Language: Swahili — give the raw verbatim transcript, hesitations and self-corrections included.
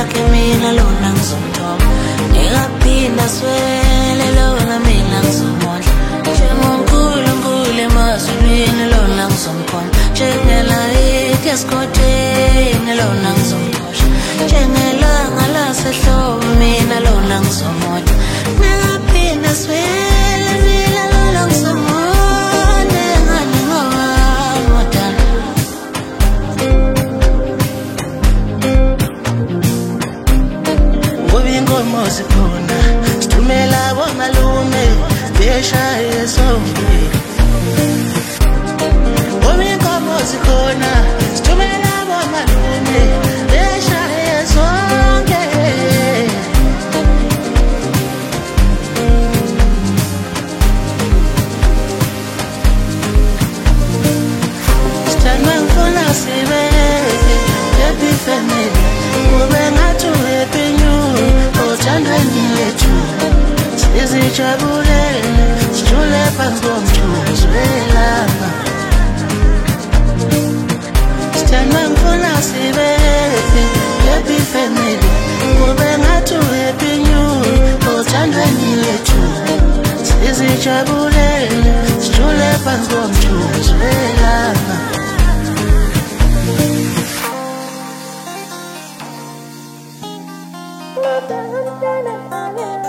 wakhe mina lona ngizomthoba ngingaphinda swele lona mina ngizomondla njengonkulunkulu emazulwini lona ngizomkhona njengelayiki esikhotheni lona ngizomphosha njengelanga lasehlobo mina lona ngizomota ngingaphinda swele mina lona ngizomona ngani ngowadala ngoba inkomo zikhona sithumela bomalume beshaye sonke ngoba inkomo zikhona sithumela bomalume beshaye sonke sithandwa ngifuna sibe happy family kube ngathi happy new othandweni lethu sizijabulele sijule phansi komthunzi welanga sithandwa ngifuna sibe happy family kube ngathi happy new othandweni lethu sizijabulele sijule phansi komthunzi welanga Dun, dun, dun, dun, dun.